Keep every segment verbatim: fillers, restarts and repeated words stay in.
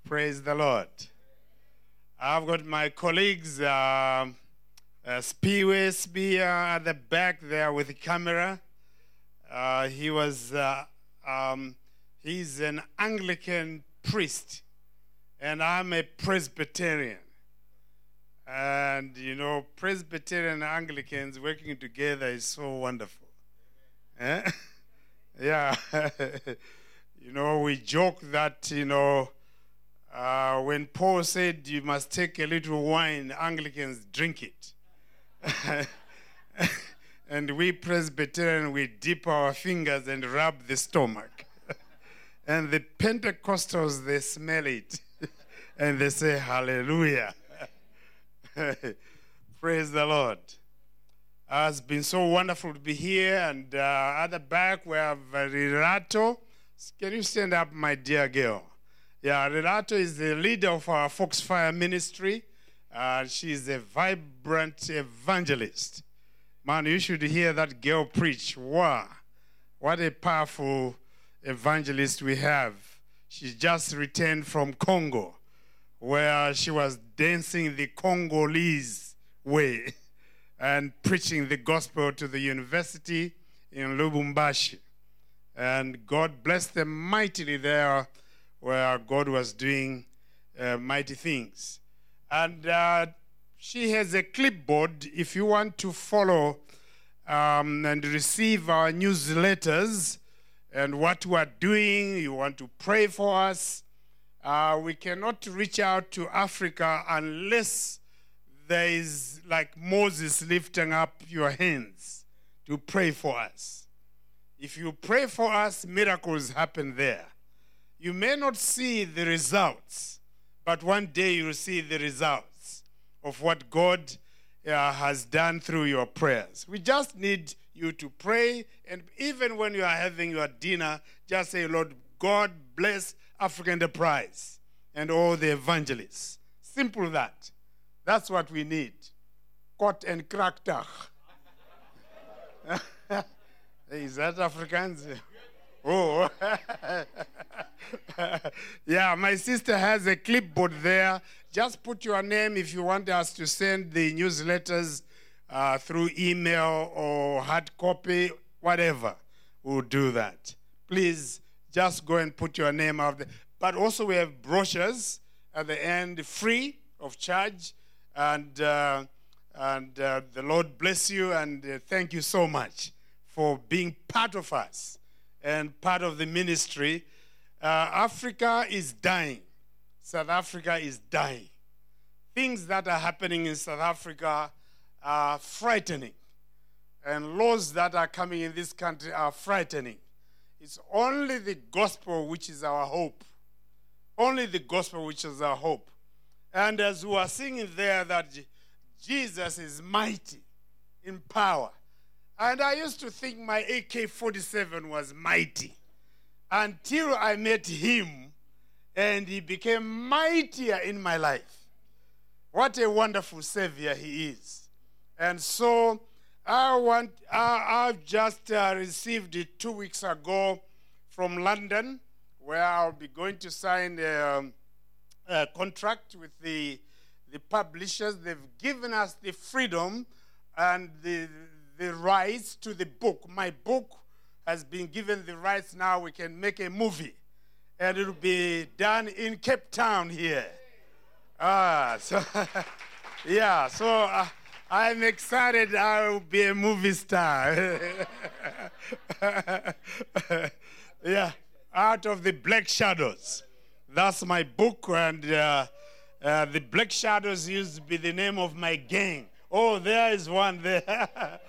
Praise the Lord. I've got my colleagues, uh, uh, Spiwe Spear at the back there with the camera. Uh, he was, uh, um, he's an Anglican priest, and I'm a Presbyterian. And, you know, Presbyterian and Anglicans working together is so wonderful. Eh? Yeah. You know, we joke that, you know, uh, when Paul said you must take a little wine, Anglicans drink it. And we Presbyterian, we dip our fingers and rub the stomach. And the Pentecostals, they smell it. And they say, hallelujah. Praise the Lord. Uh, it's been so wonderful to be here. And uh, at the back, we have uh, Rirato. Can you stand up, my dear girl? Yeah, Rirato is the leader of our Foxfire ministry. Uh, she's a vibrant evangelist. Man, you should hear that girl preach. Wow. What a powerful evangelist we have. She just returned from Congo, where she was dancing the Congolese way and preaching the gospel to the university in Lubumbashi. And God blessed them mightily there, where God was doing uh, mighty things. And uh, she has a clipboard. If you want to follow um, and receive our newsletters and what we are doing, you want to pray for us, uh, we cannot reach out to Africa unless there is like Moses lifting up your hands to pray for us. If you pray for us, miracles happen there. You may not see the results, but one day you'll see the results of what God uh, has done through your prayers. We just need you to pray, and even when you are having your dinner, just say, Lord, God bless African Enterprise and all the evangelists. Simple that. That's what we need. Kot and kraktach. Is that Afrikaans? Oh. Yeah, my sister has a clipboard there. Just put your name if you want us to send the newsletters uh, through email or hard copy, whatever. We'll do that. Please just go and put your name out there. But also we have brochures at the end, free of charge. And, uh, and uh, the Lord bless you, and uh, thank you so much for being part of us and part of the ministry. Uh, Africa is dying. South Africa is dying. Things that are happening in South Africa are frightening. And laws that are coming in this country are frightening. It's only the gospel which is our hope. Only the gospel which is our hope. And as we are singing there that Jesus is mighty in power. And I used to think my A K forty-seven was mighty until I met him and he became mightier in my life. What a wonderful Savior he is. And so I want, I, I've just uh, received it two weeks ago from London, where I'll be going to sign a, a contract with the, the publishers. They've given us the freedom and the the rights to the book. My book has been given the rights now. We can make a movie. And it will be done in Cape Town here. Ah, so, yeah, so uh, I'm excited I will be a movie star. Yeah, Out of the Black Shadows. That's my book, and uh, uh, the Black Shadows used to be the name of my gang. Oh, there is one there.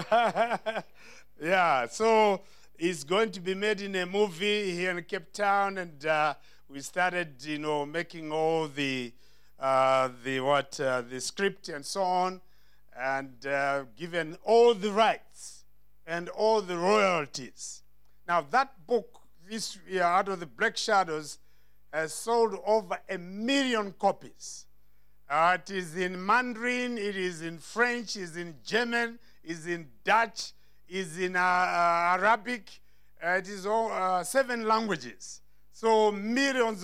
Yeah, so it's going to be made in a movie here in Cape Town, and uh, we started, you know, making all the uh, the what uh, the script and so on, and uh, given all the rights and all the royalties. Now that book, this year, Out of the Black Shadows, has sold over a million copies. Uh, it is in Mandarin, it is in French, it is in German, is in Dutch, is in uh, uh, Arabic. Uh, it is all uh, seven languages. So millions of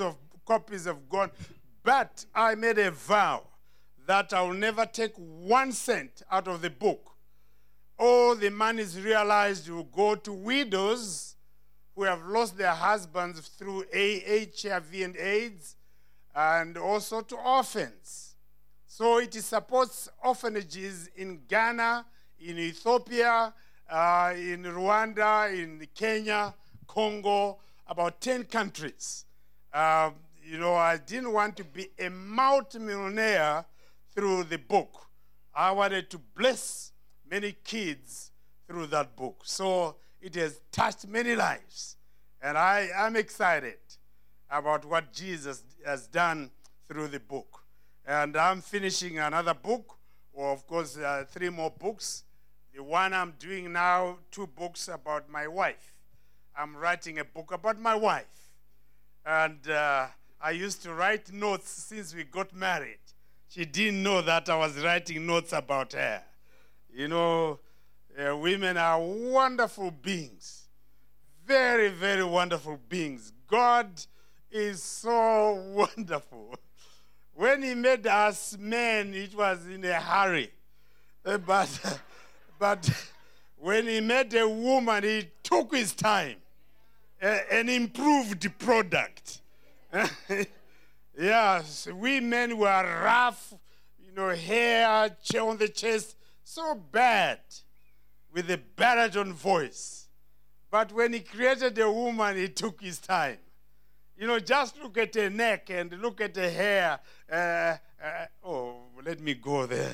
copies have gone. But I made a vow that I will never take one cent out of the book. All the monies realized will go to widows who have lost their husbands through H I V and AIDS, and also to orphans. So it supports orphanages in Ghana, in Ethiopia, uh, in Rwanda, in Kenya, Congo, about ten countries. Uh, you know, I didn't want to be a multimillionaire through the book. I wanted to bless many kids through that book. So it has touched many lives. And I am excited about what Jesus has done through the book. And I'm finishing another book, or of course, uh, three more books. The one I'm doing now, two books about my wife. I'm writing a book about my wife. And uh, I used to write notes since we got married. She didn't know that I was writing notes about her. You know, uh, women are wonderful beings. Very, very wonderful beings. God is so wonderful. When he made us men, it was in a hurry. Uh, but, but when he made a woman, he took his time. Uh, an improved product. Yes, we men were rough, you know, hair on the chest, so bad, with a baritone voice. But when he created a woman, he took his time. You know, just look at her neck and look at her hair. Uh, uh, oh, let me go there.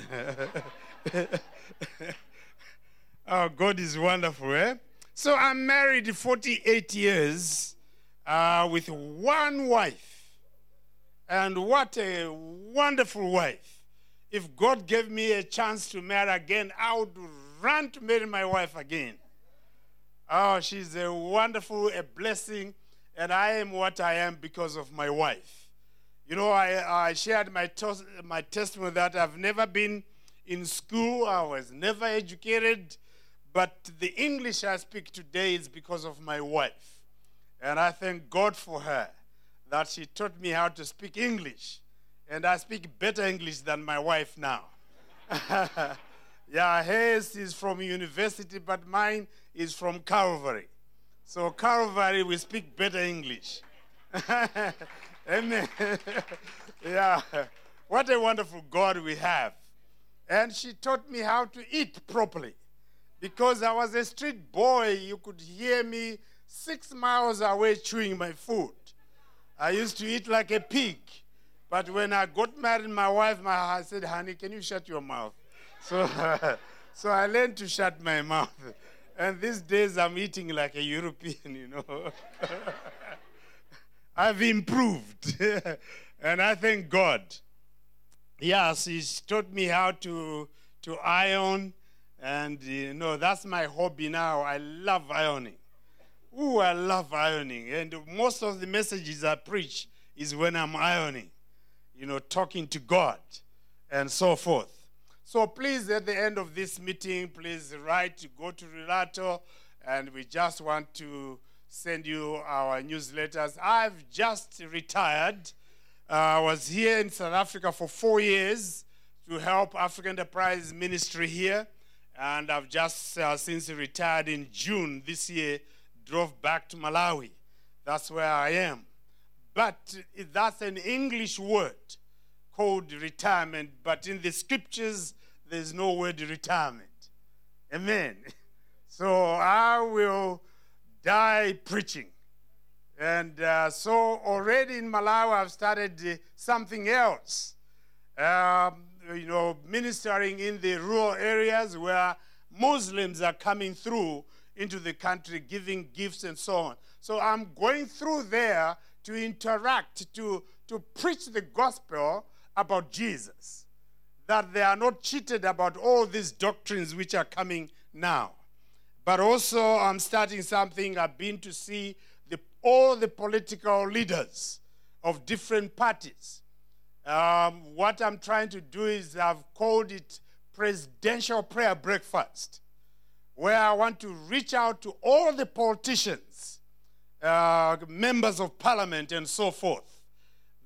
Oh, God is wonderful, eh? So I'm married forty-eight years uh, with one wife. And what a wonderful wife. If God gave me a chance to marry again, I would run to marry my wife again. Oh, she's a wonderful, a blessing, and I am what I am because of my wife. You know, I, I shared my, tos- my testimony that I've never been in school. I was never educated. But the English I speak today is because of my wife. And I thank God for her, that she taught me how to speak English. And I speak better English than my wife now. Yeah, hers is from university, but mine is from Calvary. So Calvary, we speak better English. Amen. Yeah, what a wonderful God we have. And she taught me how to eat properly. Because I was a street boy, you could hear me six miles away chewing my food. I used to eat like a pig. But when I got married, my wife, my, I said, honey, can you shut your mouth? So, so I learned to shut my mouth. And these days I'm eating like a European, you know. I've improved. And I thank God. Yes, he's taught me how to, to iron. And, you know, that's my hobby now. I love ironing. Ooh, I love ironing. And most of the messages I preach is when I'm ironing, you know, talking to God and so forth. So please, at the end of this meeting, please write, go to Relato, and we just want to send you our newsletters. I've just retired. Uh, I was here in South Africa for four years to help African Enterprise Ministry here. And I've just, uh, since retired in June this year, drove back to Malawi. That's where I am. But that's an English word called retirement. But in the scriptures, there's no word retirement. Amen. So I will die preaching. And uh, so already in Malawi, I've started uh, something else. Um, you know, ministering in the rural areas where Muslims are coming through into the country, giving gifts and so on. So I'm going through there to interact, to, to preach the gospel about Jesus, that they are not cheated about all these doctrines which are coming now. But also I'm starting something. I've been to see the, all the political leaders of different parties. Um, what I'm trying to do is I've called it Presidential Prayer Breakfast, where I want to reach out to all the politicians, uh, members of parliament and so forth,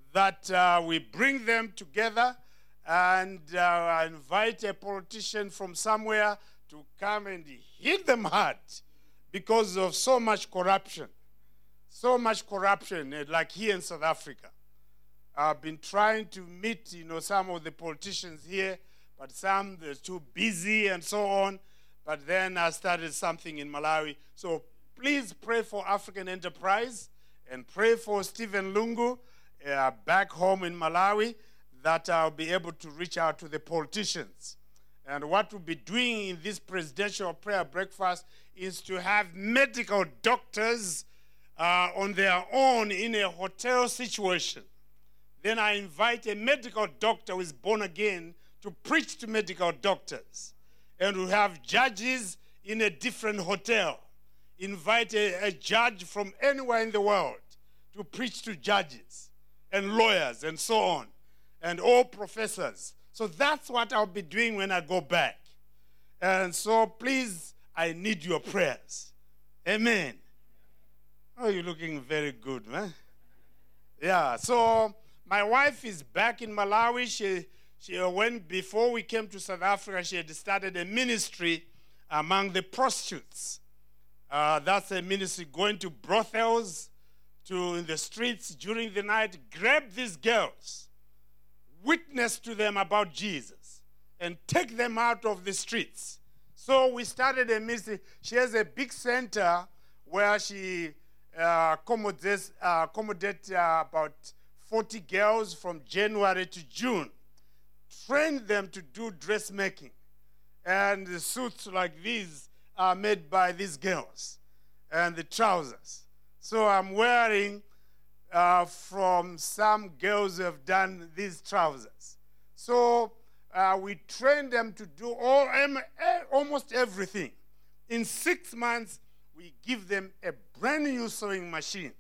that uh, we bring them together and uh, invite a politician from somewhere to come and hit them hard because of so much corruption. So much corruption, uh, like here in South Africa. I've been trying to meet, you know, some of the politicians here, but some they're too busy and so on. But then I started something in Malawi. So please pray for African Enterprise and pray for Stephen Lungu uh, back home in Malawi, that I'll be able to reach out to the politicians. And what we'll be doing in this presidential prayer breakfast is to have medical doctors uh, on their own in a hotel situation. Then I invite a medical doctor who is born again to preach to medical doctors. And we'll have judges in a different hotel. Invite a, a judge from anywhere in the world to preach to judges and lawyers and so on, and all professors. So that's what I'll be doing when I go back. And so please, I need your prayers. Amen. Oh, you're looking very good, man. Yeah, so my wife is back in Malawi. She, she went, before we came to South Africa, she had started a ministry among the prostitutes. Uh, that's a ministry going to brothels, to in the streets during the night, grab these girls, witness to them about Jesus, and take them out of the streets. So we started a ministry. She has a big center where she uh, accommodates, uh, accommodate, uh, about forty girls from January to June, train them to do dressmaking. And the suits like these are made by these girls, and the trousers. So I'm wearing uh, from some girls who have done these trousers. So uh, we train them to do all, almost everything. In six months, we give them a brand new sewing machine.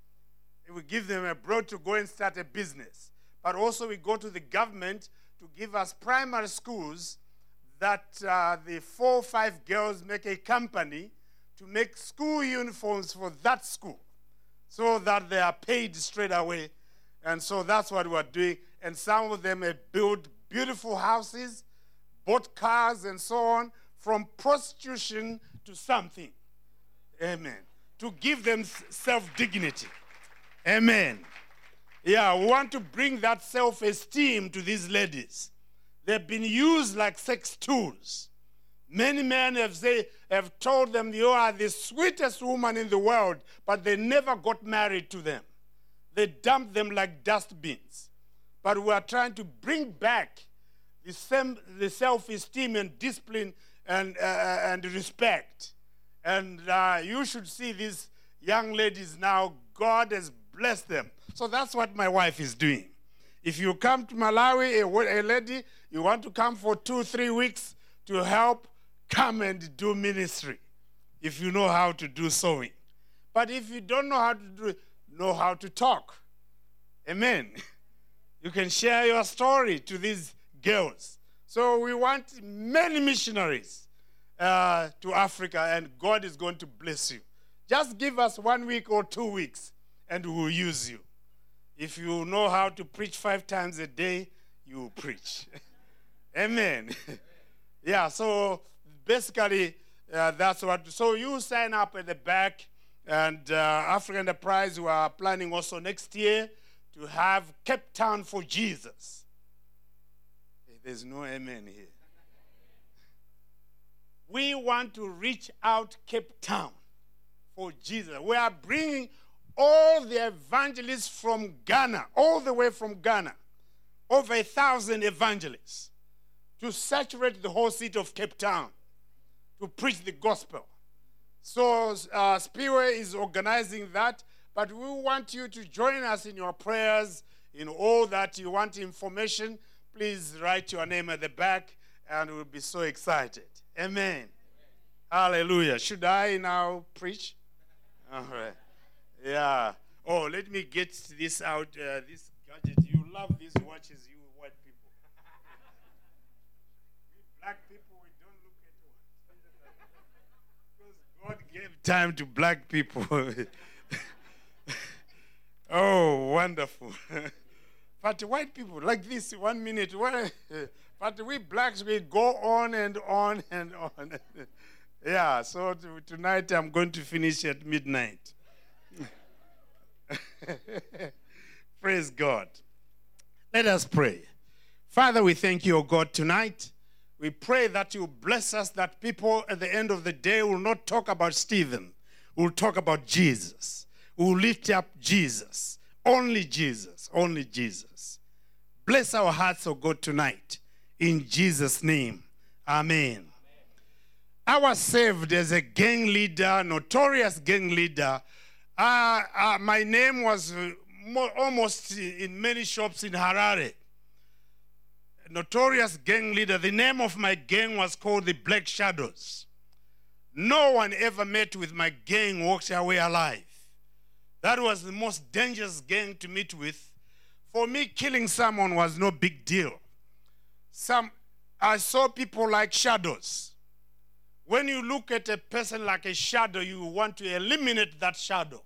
We give them abroad to go and start a business. But also we go to the government to give us primary schools that uh, the four or five girls make a company to make school uniforms for that school so that they are paid straight away. And so that's what we're doing. And some of them have built beautiful houses, bought cars and so on, from prostitution to something. Amen. To give them self-dignity. Amen. Yeah, we want to bring that self-esteem to these ladies. They've been used like sex tools. Many men have, say, have told them, you are the sweetest woman in the world, but they never got married to them. They dumped them like dustbins. But we are trying to bring back the, same, the self-esteem and discipline and, uh, and respect. And uh, you should see these young ladies now. God has blessed them. So that's what my wife is doing. If you come to Malawi, a, a lady, you want to come for two, three weeks to help, come and do ministry if you know how to do sewing. But if you don't know how to do it, know how to talk. Amen. You can share your story to these girls. So we want many missionaries uh, to Africa, and God is going to bless you. Just give us one week or two weeks, and we'll use you. If you know how to preach five times a day, you will preach. Amen. Yeah, so basically, uh, that's what. So you sign up at the back, and uh, African Enterprise, we are planning also next year to have Cape Town for Jesus. There's no amen here. We want to reach out Cape Town for Jesus. We are bringing all the evangelists from Ghana, all the way from Ghana, over a thousand evangelists, to saturate the whole city of Cape Town, to preach the gospel. So uh, Speedway is organizing that, but we want you to join us in your prayers, in all that you want information. Please write your name at the back, and we'll be so excited. Amen. Amen. Hallelujah. Should I now preach? All right. Yeah. Oh, let me get this out, uh, this gadget. You love these watches, you white people. We black people, we don't look at what. Because God gave time to black people. Oh, wonderful. But white people, like this, one minute, one, but we blacks, we go on and on and on. Yeah, so t- tonight I'm going to finish at midnight. Praise God. Let us pray. Father, we thank you, O God, tonight. We pray that you bless us, that people at the end of the day will not talk about Stephen, will talk about Jesus. Will lift up Jesus. Only Jesus. Only Jesus. Bless our hearts, O God, tonight. In Jesus' name. Amen. I was saved as a gang leader, notorious gang leader. Uh, uh, my name was uh, mo- almost in many shops in Harare. Notorious gang leader. The name of my gang was called the Black Shadows. No one ever met with my gang walked away alive. That was the most dangerous gang to meet with. For me, killing someone was no big deal. Some, I saw people like shadows. When you look at a person like a shadow, you want to eliminate that shadow.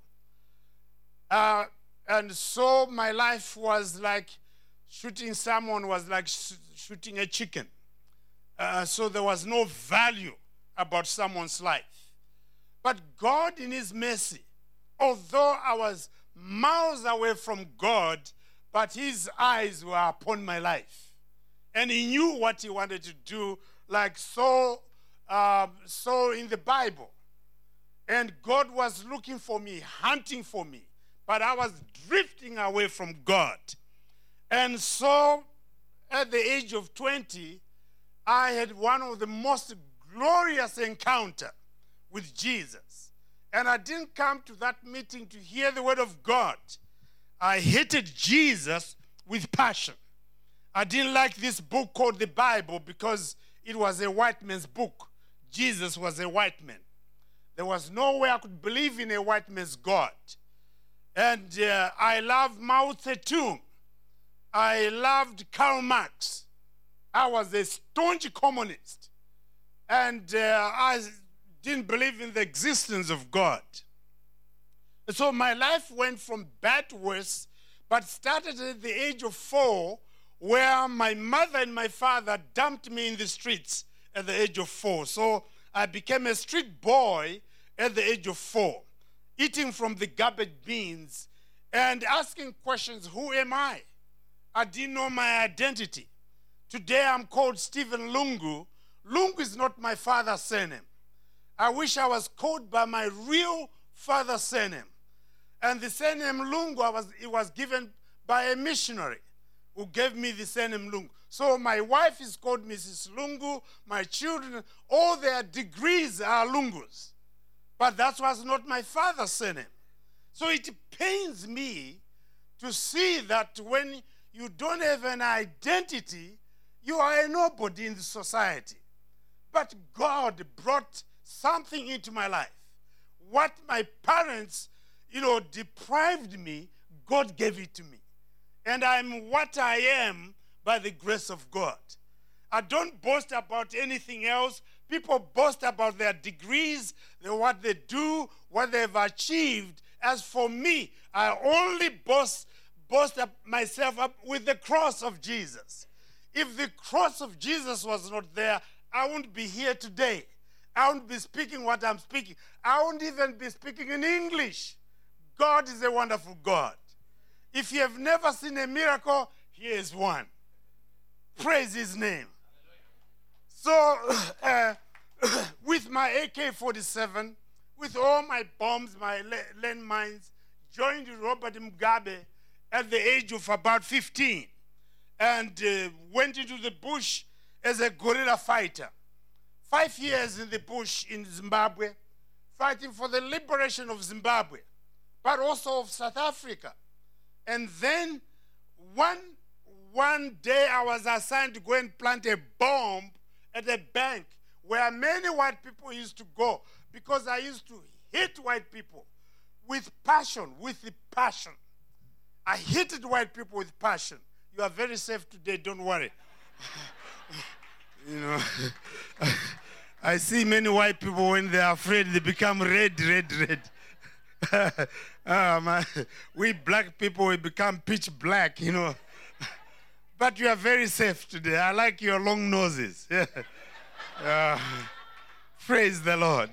Uh, and so my life was like shooting someone was like sh- shooting a chicken. Uh, so there was no value about someone's life. But God in his mercy, although I was miles away from God, but his eyes were upon my life. And he knew what he wanted to do, like so, um, so in the Bible. And God was looking for me, hunting for me. But I was drifting away from God. And so at the age of twenty, I had one of the most glorious encounters with Jesus. And I didn't come to that meeting to hear the word of God. I hated Jesus with passion. I didn't like this book called the Bible because it was a white man's book. Jesus was a white man. There was no way I could believe in a white man's God. And uh, I loved Mao Zedong. I loved Karl Marx. I was a staunch communist. And uh, I didn't believe in the existence of God. So my life went from bad to worse, but started at the age of four, where my mother and my father dumped me in the streets at the age of four. So I became a street boy at the age of four, eating from the garbage bins and asking questions, who am I? I didn't know my identity. Today I'm called Stephen Lungu. Lungu is not my father's surname. I wish I was called by my real father's surname. And the surname Lungu, I was, it was given by a missionary who gave me the surname Lungu. So my wife is called Missus Lungu. My children, all their degrees are Lungus. But that was not my father's surname. So it pains me to see that when you don't have an identity, you are a nobody in the society. But God brought something into my life. What my parents, you know, deprived me, God gave it to me. And I'm what I am by the grace of God. I don't boast about anything else. People boast about their degrees, what they do, what they've achieved. As for me, I only boast, boast up myself up with the cross of Jesus. If the cross of Jesus was not there, I wouldn't be here today. I wouldn't be speaking what I'm speaking. I wouldn't even be speaking in English. God is a wonderful God. If you have never seen a miracle, here is one. Praise his name. So, uh, with my A K forty-seven, with all my bombs, my landmines, joined Robert Mugabe at the age of about fifteen and uh, went into the bush as a guerrilla fighter. Five years in the bush in Zimbabwe, fighting for the liberation of Zimbabwe, but also of South Africa. And then one, one day I was assigned to go and plant a bomb at a bank where many white people used to go, because I used to hate white people with passion, with the passion. I hated white people with passion. You are very safe today, don't worry. You know, I see many white people when they are afraid, they become red, red, red. uh, my, we black people, we become pitch black, you know. But you are very safe today. I like your long noses. uh, praise the Lord.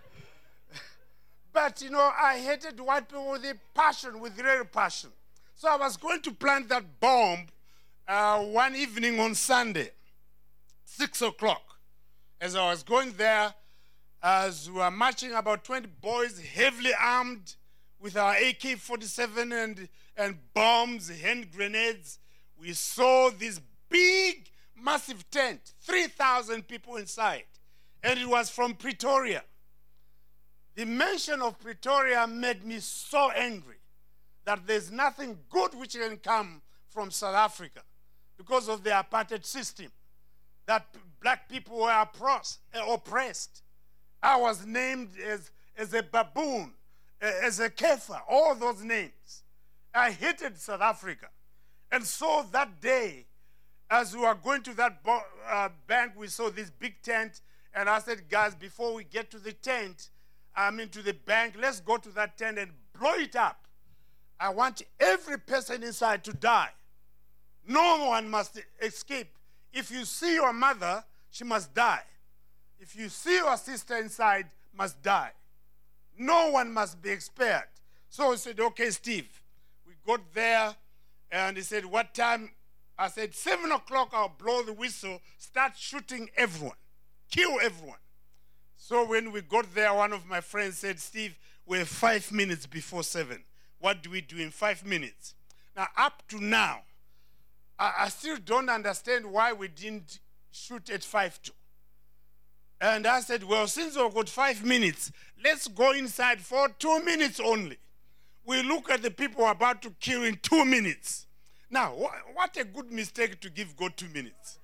But, you know, I hated white people with a passion, with real passion. So I was going to plant that bomb uh, one evening on Sunday, six o'clock. As I was going there, as we were marching, about twenty boys, heavily armed with our A K forty-seven and, and bombs, hand grenades, we saw this big, massive tent, three thousand people inside. And it was from Pretoria. The mention of Pretoria made me so angry that there's nothing good which can come from South Africa because of the apartheid system, that black people were oppressed. I was named as, as a baboon, as a kefir, all those names. I hated South Africa. And so that day, as we were going to that uh, bank, we saw this big tent, and I said, guys, before we get to the tent, I mean to the bank, let's go to that tent and blow it up. I want every person inside to die. No one must escape. If you see your mother, she must die. If you see your sister inside, must die. No one must be spared. So he said, okay, Steve. We got there, and he said, what time? I said, seven o'clock, I'll blow the whistle, start shooting everyone, kill everyone. So when we got there, one of my friends said, Steve, we're five minutes before seven. What do we do in five minutes? Now, up to now, I, I still don't understand why we didn't shoot at five to. And I said, well, since we've got five minutes, let's go inside for two minutes only. We look at the people about to kill in two minutes. Now, wh- what a good mistake to give God two minutes.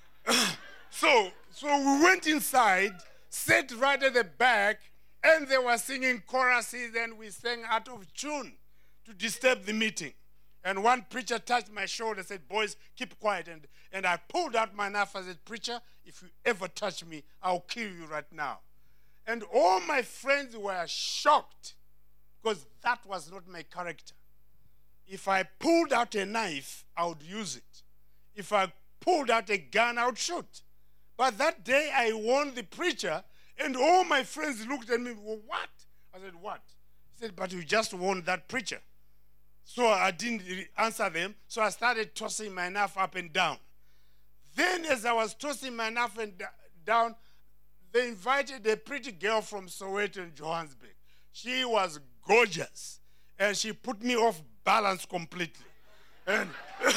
so, so we went inside, sat right at the back, and they were singing choruses, and we sang out of tune to disturb the meeting. And one preacher touched my shoulder and said, boys, keep quiet. And, and I pulled out my knife and said, preacher, if you ever touch me, I'll kill you right now. And all my friends were shocked because that was not my character. If I pulled out a knife, I would use it. If I pulled out a gun, I would shoot. But that day I warned the preacher, and all my friends looked at me, well, what? I said, what? He said, but you just warned that preacher. So I didn't answer them, so I started tossing my knife up and down. Then as I was tossing my knife and down, they invited a pretty girl from Soweto in Johannesburg. She was gorgeous, and she put me off balance completely. And,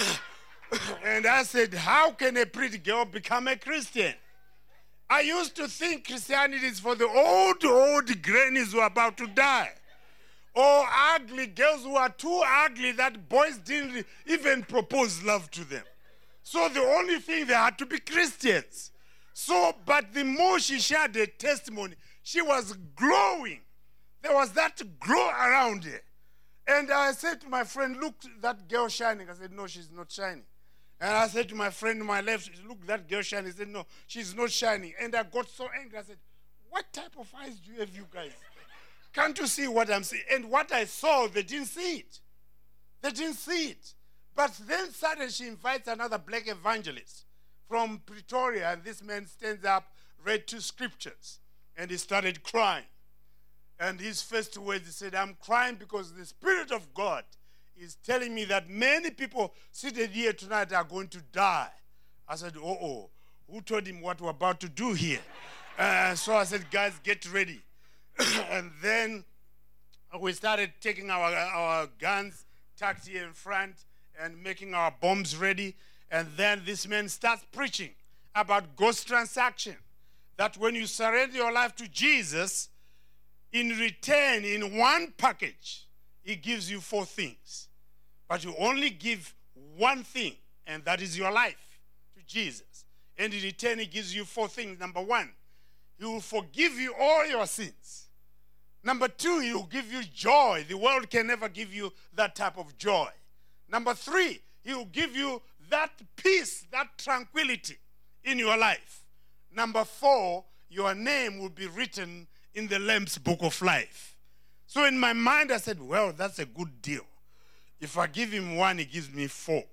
and I said, how can a pretty girl become a Christian? I used to think Christianity is for the old, old grannies who are about to die. Or ugly girls who are too ugly that boys didn't even propose love to them. So the only thing, they had to be Christians. So, but the more she shared her testimony, she was glowing. There was that glow around her. And I said to my friend, look, that girl shining. I said, no, she's not shining. And I said to my friend on my left, look, that girl shining. He said, no, she's not shining. And I got so angry. I said, what type of eyes do you have, you guys? Can't you see what I'm seeing? And what I saw, they didn't see it. They didn't see it. But then suddenly she invites another black evangelist from Pretoria, and this man stands up, read two scriptures, and he started crying. And his first words, he said, I'm crying because the Spirit of God is telling me that many people seated here tonight are going to die. I said, uh-oh, who told him what we're about to do here? Uh, so I said, guys, get ready. And then we started taking our, our guns, tucked here in front, and making our bombs ready. And then this man starts preaching about ghost transaction, that when you surrender your life to Jesus, in return, in one package, he gives you four things. But you only give one thing, and that is your life to Jesus. And in return, he gives you four things. Number one, he will forgive you all your sins. Number two, he will give you joy. The world can never give you that type of joy. Number three, he will give you that peace, that tranquility in your life. Number four, your name will be written in the Lamb's Book of Life. So in my mind, I said, well, that's a good deal. If I give him one, he gives me four.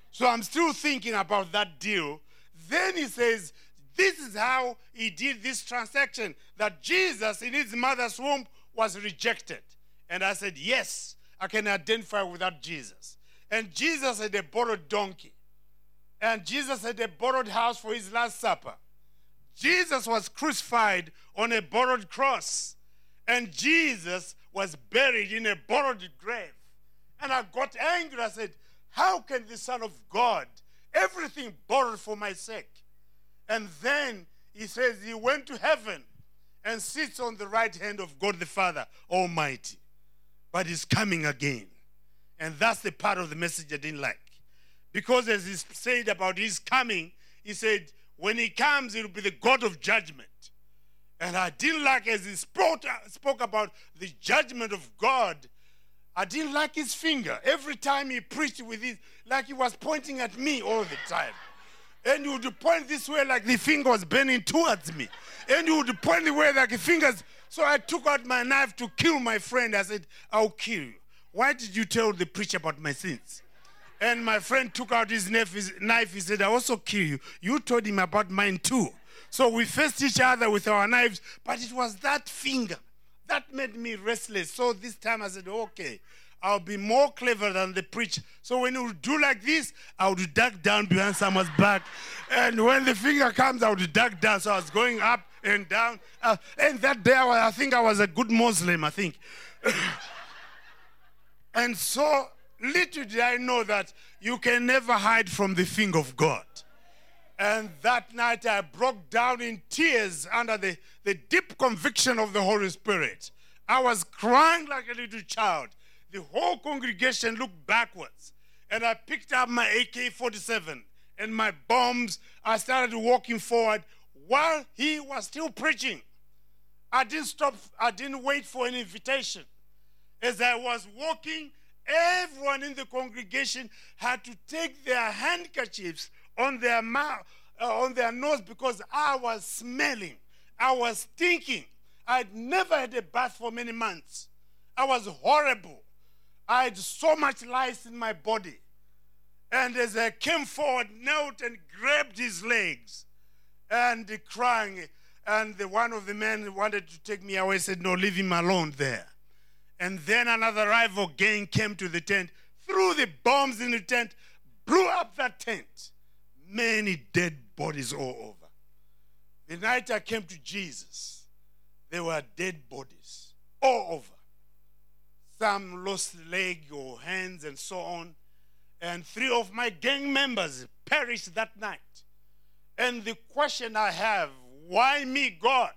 So I'm still thinking about that deal. Then he says, this is how he did this transaction, that Jesus in his mother's womb was rejected. And I said, yes, I can identify with that Jesus. And Jesus had a borrowed donkey. And Jesus had a borrowed house for his Last Supper. Jesus was crucified on a borrowed cross. And Jesus was buried in a borrowed grave. And I got angry. I said, how can the Son of God, everything borrowed for my sake? And then he says he went to heaven and sits on the right hand of God the Father Almighty. But he's coming again. And that's the part of the message I didn't like. Because as he said about his coming, he said, when he comes, it will be the God of judgment. And I didn't like, as he spoke, spoke about the judgment of God, I didn't like his finger. Every time he preached with it, like he was pointing at me all the time. And he would point this way like the finger was bending towards me. And he would point the way like the fingers. So I took out my knife to kill my friend. I said, I'll kill you. Why did you tell the preacher about my sins? And my friend took out his knife. He said, I also kill you. You told him about mine too. So we faced each other with our knives. But it was that finger that made me restless. So this time I said, okay, I'll be more clever than the preacher. So when he would do like this, I would duck down behind someone's back. And when the finger comes, I would duck down. So I was going up and down. Uh, and that day, I, was, I think I was a good Muslim, I think. And so little did I know that you can never hide from the finger of God. And that night I broke down in tears under the, the deep conviction of the Holy Spirit. I was crying like a little child. The whole congregation looked backwards. And I picked up my A K forty-seven and my bombs. I started walking forward while he was still preaching. I didn't stop. I didn't wait for an invitation. As I was walking, everyone in the congregation had to take their handkerchiefs on their mouth, uh, on their nose, because I was smelling. I was stinking. I'd never had a bath for many months. I was horrible. I had so much lice in my body. And as I came forward, knelt and grabbed his legs and crying. And the, one of the men wanted to take me away, said, no, leave him alone there. And then another rival gang came to the tent, threw the bombs in the tent, blew up that tent. Many dead bodies all over. The night I came to Jesus, there were dead bodies all over. Some lost leg or hands and so on. And three of my gang members perished that night. And the question I have, why me, God?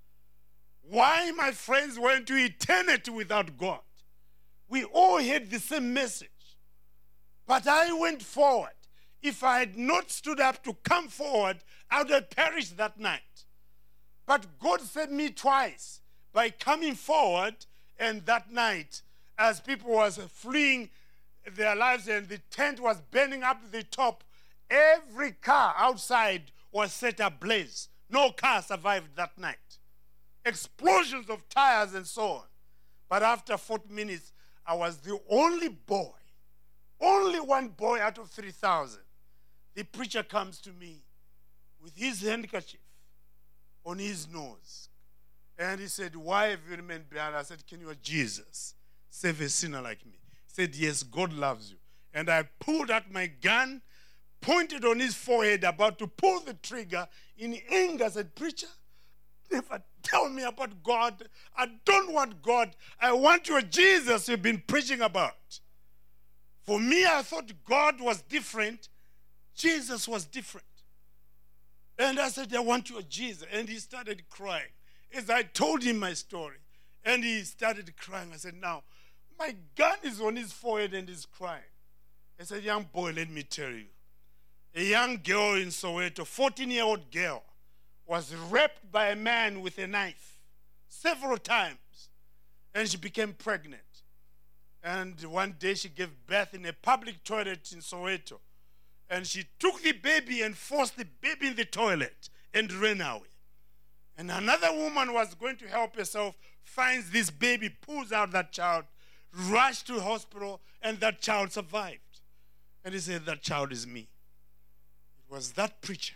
Why my friends went to eternity without God? We all had the same message. But I went forward. If I had not stood up to come forward, I would have perished that night. But God saved me twice by coming forward, and that night, as people was fleeing their lives and the tent was burning up to the top, every car outside was set ablaze. No car survived that night. Explosions of tires and so on. But after forty minutes, I was the only boy, only one boy out of three thousand. The preacher comes to me with his handkerchief on his nose. And he said, why have you remained behind? I said, can you, Jesus, save a sinner like me? He said, yes, God loves you. And I pulled out my gun, pointed on his forehead, about to pull the trigger. In anger, I said, preacher, never tell me about God. I don't want God. I want your Jesus you've been preaching about. For me, I thought God was different. Jesus was different. And I said, I want your Jesus. And he started crying. As I told him my story, and he started crying, I said, now, my gun is on his forehead and he's crying. I said, young boy, let me tell you. A young girl in Soweto, fourteen-year-old girl, was raped by a man with a knife several times. And she became pregnant. And one day she gave birth in a public toilet in Soweto. And she took the baby and forced the baby in the toilet and ran away. And another woman was going to help herself, finds this baby, pulls out that child, rushed to hospital, and that child survived. And he said, that child is me. It was that preacher.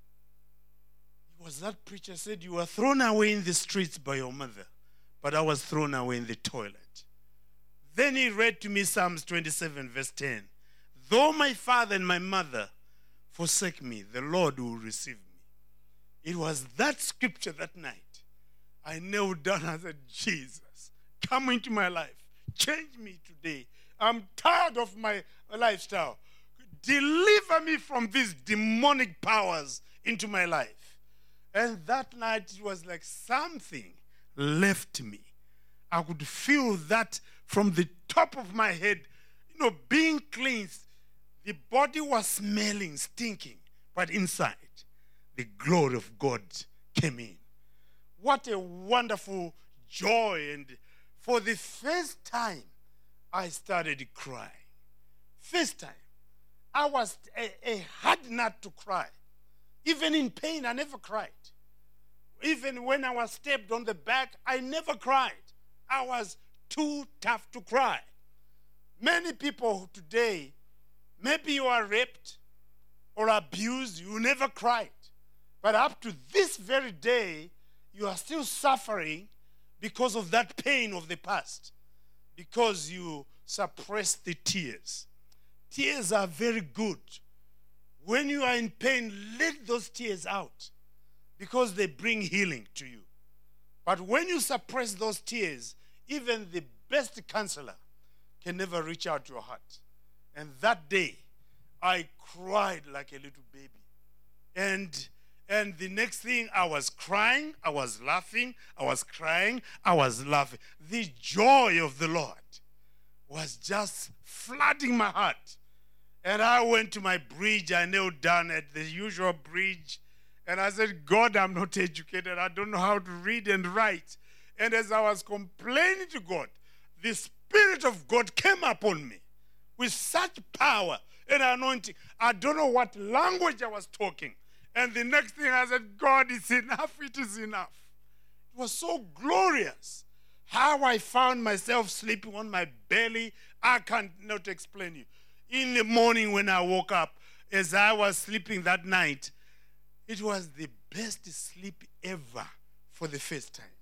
It was that preacher said, you were thrown away in the streets by your mother, but I was thrown away in the toilet. Then he read to me Psalms twenty-seven, verse ten. Though my father and my mother forsake me, the Lord will receive me. It was that scripture that night. I knelt down and said, Jesus, come into my life. Change me today. I'm tired of my lifestyle. Deliver me from these demonic powers into my life. And that night it was like something left me. I could feel that from the top of my head, you know, being cleansed. The body was smelling, stinking, but inside, the glory of God came in. What a wonderful joy. And for the first time, I started crying. First time. I was a, a hard nut to cry. Even in pain, I never cried. Even when I was stabbed on the back, I never cried. I was too tough to cry. Many people today, maybe you are raped or abused, you never cried. But up to this very day, you are still suffering because of that pain of the past, because you suppressed the tears. Tears are very good. When you are in pain, let those tears out, because they bring healing to you. But when you suppress those tears, even the best counselor can never reach out to your heart. And that day, I cried like a little baby. And, and the next thing, I was crying, I was laughing, I was crying, I was laughing. The joy of the Lord was just flooding my heart. And I went to my bridge, I knelt down at the usual bridge, and I said, God, I'm not educated. I don't know how to read and write. And as I was complaining to God, the Spirit of God came upon me with such power and anointing. I don't know what language I was talking. And the next thing I said, God, it's enough. It is enough. It was so glorious. How I found myself sleeping on my belly, I cannot explain you. In the morning when I woke up, as I was sleeping that night, it was the best sleep ever for the first time.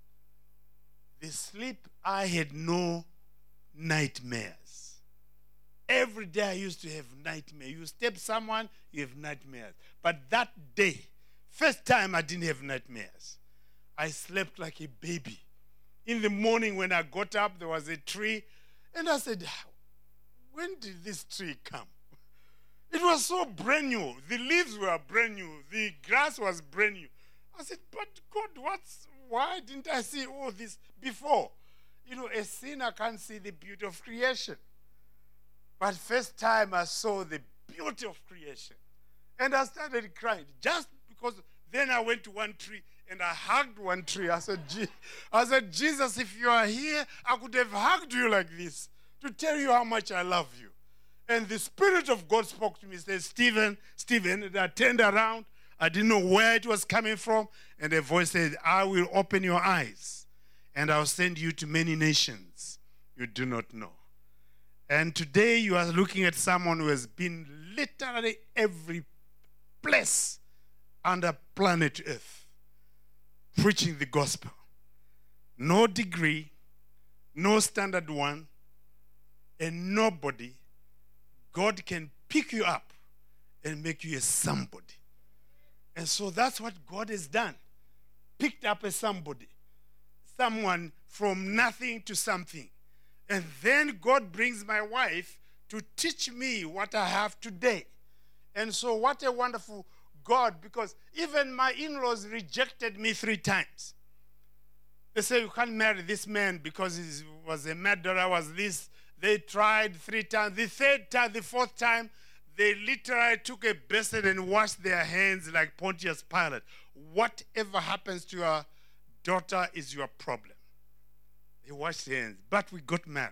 The sleep, I had no nightmares. Every day I used to have nightmares. You stab someone, you have nightmares. But that day, first time I didn't have nightmares. I slept like a baby. In the morning when I got up, there was a tree. And I said, when did this tree come? It was so brand new. The leaves were brand new. The grass was brand new. I said, but God, what's, why didn't I see all this before? You know, a sinner can't see the beauty of creation. But first time I saw the beauty of creation. And I started crying. Just because then I went to one tree and I hugged one tree. I said, I said, Jesus, if you are here, I could have hugged you like this to tell you how much I love you. And the Spirit of God spoke to me. He said, Stephen, Stephen. And I turned around. I didn't know where it was coming from. And a voice said, I will open your eyes and I'll send you to many nations you do not know. And today you are looking at someone who has been literally every place under planet Earth preaching the gospel. No degree, no standard one, and nobody. God can pick you up and make you a somebody. And so that's what God has done. Picked up a somebody. Someone from nothing to something. And then God brings my wife to teach me what I have today. And so what a wonderful God, because even my in-laws rejected me three times. They say, you can't marry this man because he was a murderer, was this. They tried three times. The third time, the fourth time, they literally took a basin and washed their hands like Pontius Pilate. Whatever happens to your daughter is your problem. They washed hands, but we got married.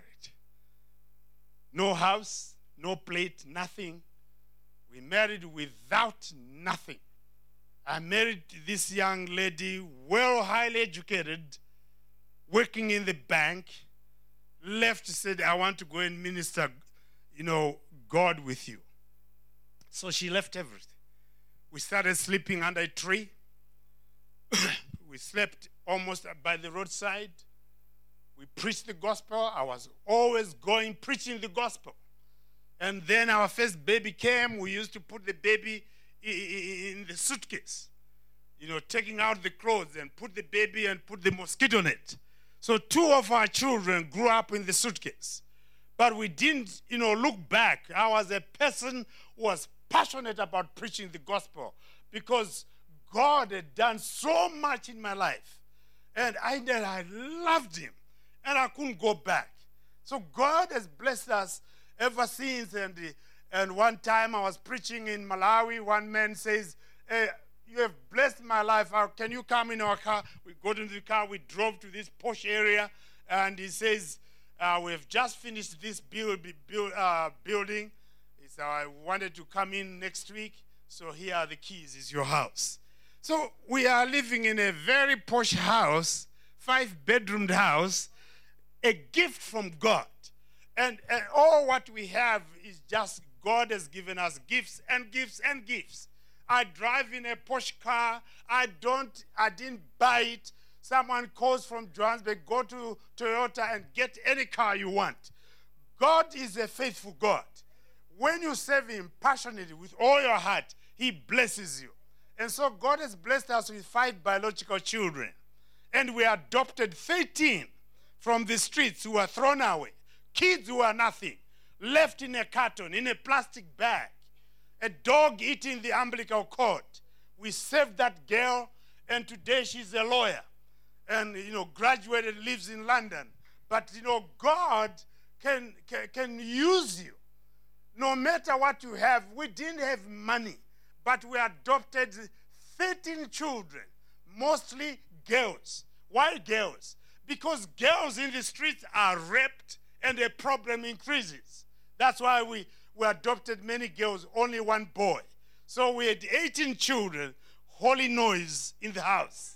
No house, no plate, nothing. We married without nothing. I married this young lady, well, highly educated, working in the bank. Left, said, I want to go and minister you know, God with you. So she left everything. We started sleeping under a tree. We slept almost by the roadside. We preached the gospel. I was always going preaching the gospel. And then our first baby came. We used to put the baby in the suitcase, you know, taking out the clothes and put the baby and put the mosquito net. So two of our children grew up in the suitcase. But we didn't, you know, look back. I was a person who was passionate about preaching the gospel because God had done so much in my life. And I, I loved him. And I couldn't go back. So God has blessed us ever since. And, and one time I was preaching in Malawi. One man says, hey, you have blessed my life. Can you come in our car? We got into the car. We drove to this posh area. And he says, uh, we have just finished this build, build, uh, building. He said, I wanted to come in next week. So here are the keys. It's your house. So we are living in a very posh house, five-bedroomed house, a gift from God. And, and all what we have is just God has given us gifts and gifts and gifts. I drive in a posh car. I don't, I didn't buy it. Someone calls from Johannesburg, go to Toyota and get any car you want. God is a faithful God. When you serve him passionately with all your heart, he blesses you. And so God has blessed us with five biological children. And we adopted thirteen from the streets who were thrown away. Kids who are nothing, left in a carton, in a plastic bag. A dog eating the umbilical cord. We saved that girl, and today she's a lawyer. And, you know, graduated, lives in London. But, you know, God can, can, can use you. No matter what you have, we didn't have money. But we adopted thirteen children, mostly girls. Why girls? Because girls in the streets are raped and the problem increases. That's why we, we adopted many girls, only one boy. So we had eighteen children, holy noise in the house.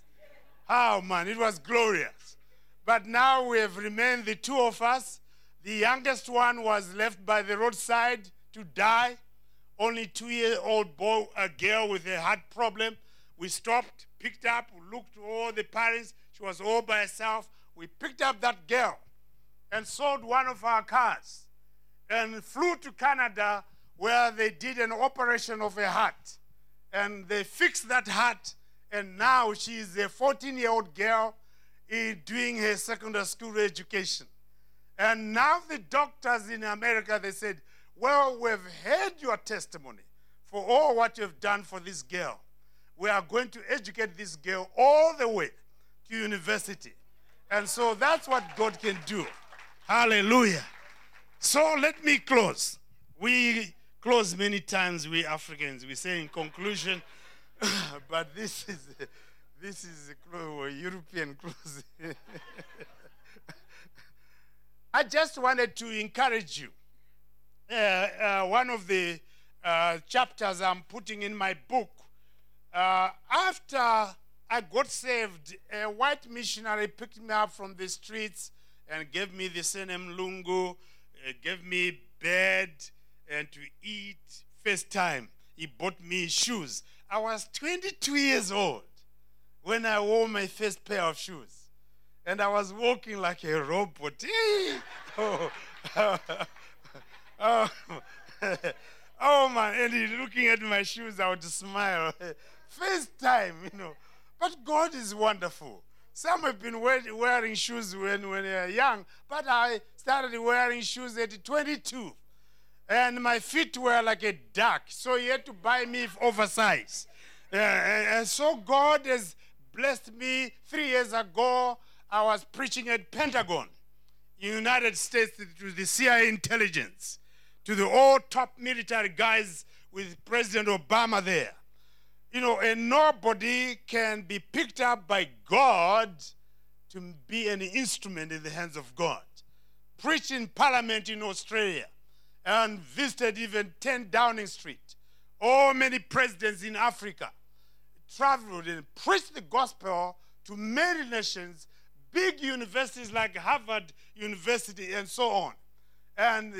Oh man, it was glorious. But now we have remained the two of us. The youngest one was left by the roadside to die. Only two-year-old boy, a girl with a heart problem. We stopped, picked up, looked to all the parents. She was all by herself. We picked up that girl and sold one of our cars and flew to Canada where they did an operation of a heart. And they fixed that heart, and now she is a fourteen-year-old girl doing her secondary school education. And now the doctors in America, they said, well, we've heard your testimony for all what you've done for this girl. We are going to educate this girl all the way to university. And so that's what God can do. Hallelujah. So let me close. We close many times, we Africans. We say in conclusion, but this is this is a European close. I just wanted to encourage you. Uh, uh, one of the uh, chapters I'm putting in my book, uh, after I got saved, a white missionary picked me up from the streets and gave me the Senem Lungu, uh, gave me bed and to eat. First time, he bought me shoes. I was twenty-two years old when I wore my first pair of shoes. And I was walking like a robot. oh, oh, oh, man. And he looking at my shoes, I would smile. First time, you know. But God is wonderful. Some have been wearing shoes when, when they were young, but I started wearing shoes at twenty-two. And my feet were like a duck, so he had to buy me oversized. Uh, and, and so God has blessed me. Three years ago, I was preaching at Pentagon, United States, to the C I A intelligence, to the all top military guys with President Obama there. You know, and nobody can be picked up by God to be an instrument in the hands of God. Preached in Parliament in Australia and visited even ten Downing Street. Oh, many presidents in Africa traveled and preached the gospel to many nations, big universities like Harvard University and so on. And uh,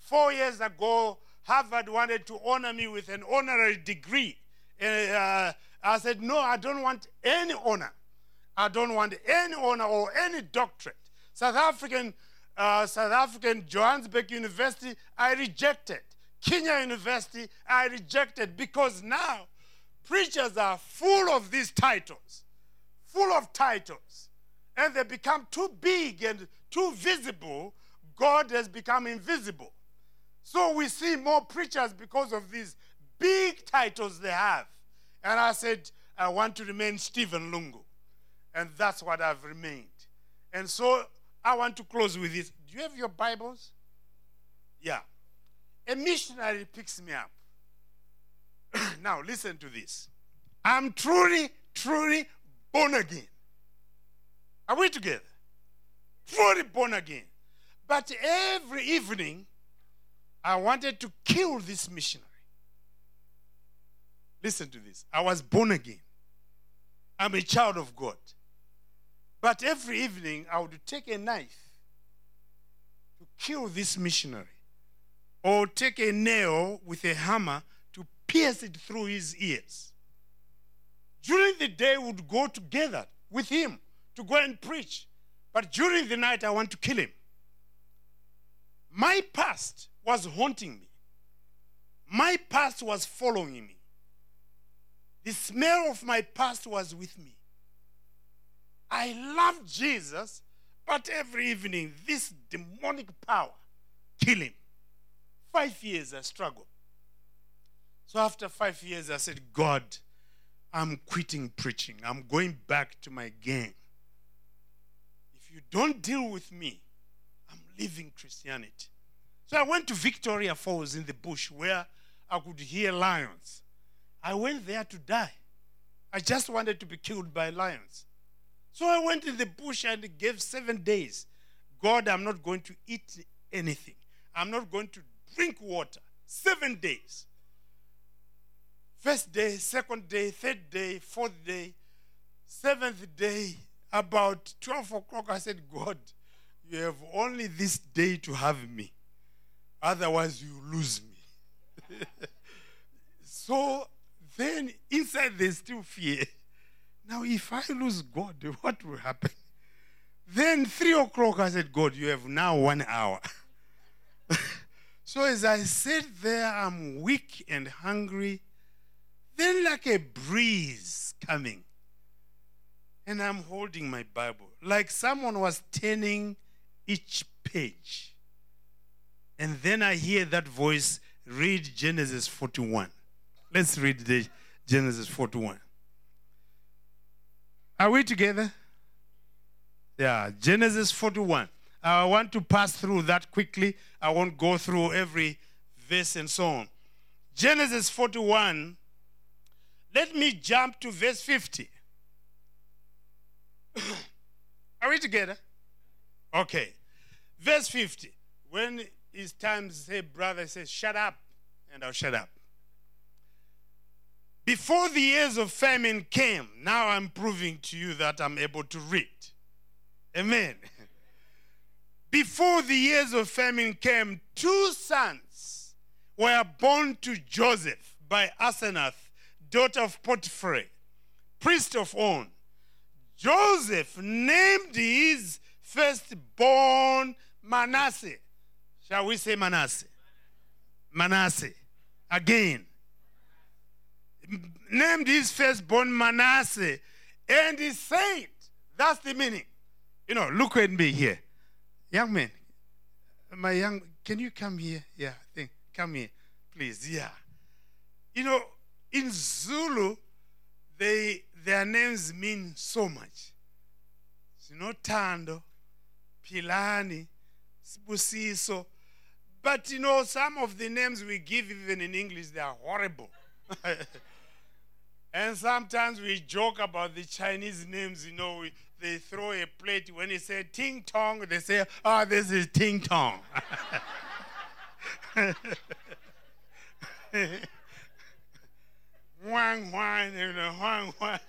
Four years ago, Harvard wanted to honor me with an honorary degree. Uh, I said, no, I don't want any honor. I don't want any honor or any doctorate. South African, uh, South African Johannesburg University, I rejected. Kenya University, I rejected, because now preachers are full of these titles, full of titles, and they become too big and too visible. God has become invisible. So we see more preachers because of these big titles they have. And I said, I want to remain Stephen Lungu. And that's what I've remained. And so I want to close with this. Do you have your Bibles? Yeah. A missionary picks me up. Now, listen to this. I'm truly, truly born again. Are we together? Truly born again. But every evening, I wanted to kill this missionary. Listen to this. I was born again. I'm a child of God. But every evening, I would take a knife to kill this missionary, or take a nail with a hammer to pierce it through his ears. During the day, we would go together with him to go and preach. But during the night, I want to kill him. My past was haunting me. My past was following me. The smell of my past was with me. I loved Jesus, but every evening, this demonic power, kill him. Five years I struggled. So after five years, I said, God, I'm quitting preaching. I'm going back to my gang. If you don't deal with me, I'm leaving Christianity. So I went to Victoria Falls in the bush where I could hear lions. I went there to die. I just wanted to be killed by lions. So I went in the bush and gave seven days. God, I'm not going to eat anything. I'm not going to drink water. Seven days. First day, second day, third day, fourth day, seventh day, about twelve o'clock, I said, God, you have only this day to have me. Otherwise, you lose me. So then inside there's still fear. Now, if I lose God, what will happen? Then three o'clock, I said, God, you have now one hour. So as I sat there, I'm weak and hungry. Then like a breeze coming. And I'm holding my Bible. Like someone was turning each page. And then I hear that voice, read Genesis forty-one. Let's read the Genesis forty-one. Are we together? Yeah, Genesis forty-one. I want to pass through that quickly. I won't go through every verse and so on. Genesis forty-one. Let me jump to verse fifty. Are we together? Okay. Verse fifty. When it's time to say, brother says, shut up, and I'll shut up. Before the years of famine came, now I'm proving to you that I'm able to read. Amen. Before the years of famine came, two sons were born to Joseph by Asenath, daughter of Potiphar, priest of On. Joseph named his firstborn Manasseh. Shall we say Manasseh? Manasseh. Again. Named his firstborn Manasseh. And he said, that's the meaning. You know, look at me here. Young man, my young, can you come here? Yeah, think, come here, please. Yeah. You know, in Zulu, they their names mean so much. You know, Tando, Pilani, Sibusiso. But, you know, some of the names we give even in English, they are horrible. And sometimes we joke about the Chinese names, you know, we, they throw a plate. When they say Ting Tong, they say, oh, this is Ting Tong. Wang Wang, you know, Wang Wang.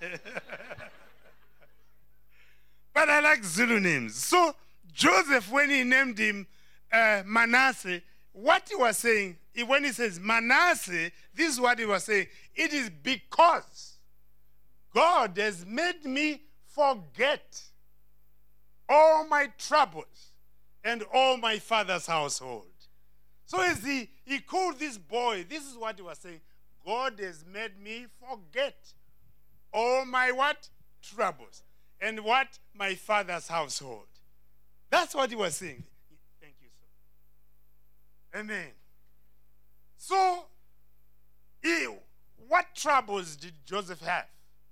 But I like Zulu names. So Joseph, when he named him uh, Manasseh, what he was saying, when he says Manasseh, this is what he was saying. It is because God has made me forget all my troubles and all my father's household. So as he, he called this boy, this is what he was saying. God has made me forget all my what? Troubles. And what? My father's household. That's what he was saying. Thank you, sir. Amen. So, he, what troubles did Joseph have?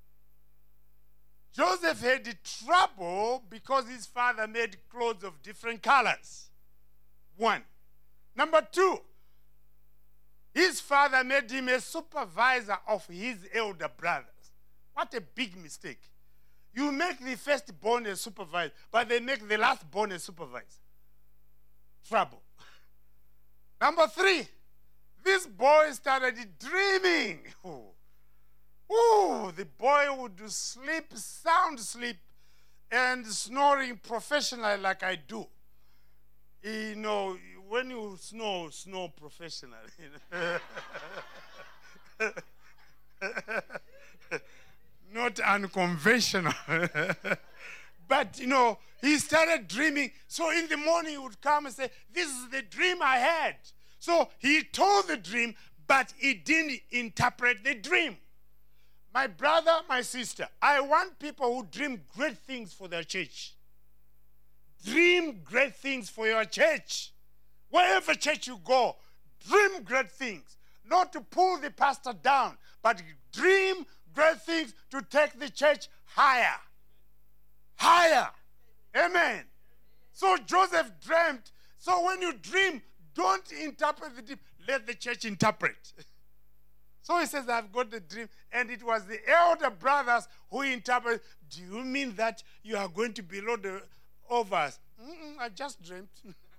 Joseph had the trouble because his father made clothes of different colors. One. Number two, his father made him a supervisor of his elder brothers. What a big mistake. You make the firstborn a supervisor, but they make the lastborn a supervisor. Trouble. Number three, this boy started dreaming. Ooh. Ooh, the boy would sleep, sound sleep, and snoring professionally like I do. You know, when you snore, snore professionally. Not unconventional. But, you know, he started dreaming. So in the morning he would come and say, this is the dream I had. So he told the dream, but he didn't interpret the dream. My brother, my sister, I want people who dream great things for their church. Dream great things for your church. Wherever church you go, dream great things. Not to pull the pastor down, but dream great things to take the church higher. Higher. Amen. So Joseph dreamt. So when you dream, don't interpret the dream. Let the church interpret. So he says, I've got the dream. And it was the elder brothers who interpreted. Do you mean that you are going to be Lord over us? Mm-mm, I just dreamt.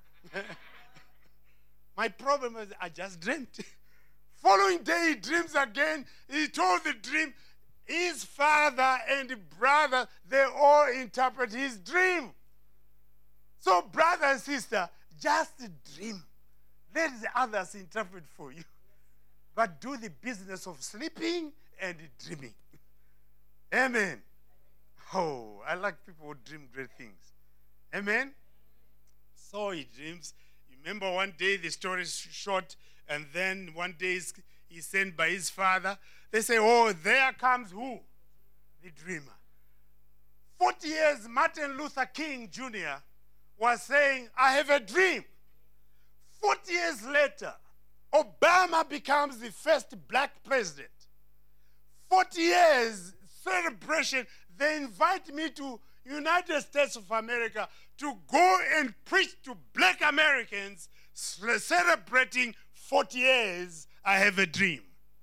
My problem is I just dreamt. Following day, he dreams again. He told the dream. His father and brother, they all interpret his dream. So brother and sister, just dream. Let the others interpret for you. But do the business of sleeping and dreaming. Amen. Oh, I like people who dream great things. Amen. So he dreams. You remember one day the story is short, and then one day he's sent by his father. They say, oh, there comes who? The dreamer. Forty years, Martin Luther King Junior was saying, I have a dream. Forty years later, Obama becomes the first black president. Forty years celebration, they invite me to United States of America to go and preach to black Americans celebrating forty years. I have a dream.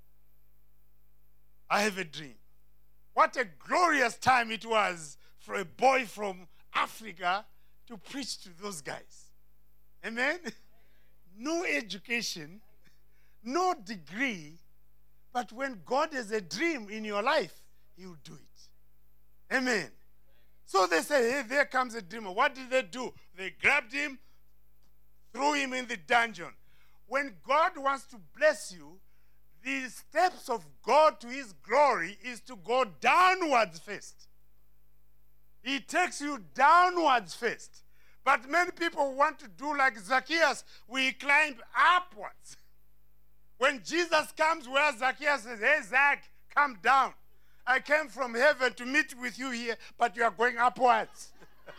I have a dream. What a glorious time it was for a boy from Africa to preach to those guys. Amen? No education, no degree, but when God has a dream in your life, He will do it. Amen. So they say, hey, there comes a dreamer. What did they do? They grabbed him, threw him in the dungeon. When God wants to bless you, the steps of God to His glory is to go downwards first. He takes you downwards first. But many people want to do like Zacchaeus. We climb upwards. When Jesus comes where Zacchaeus says, hey, Zach, come down. I came from heaven to meet with you here, but you are going upwards.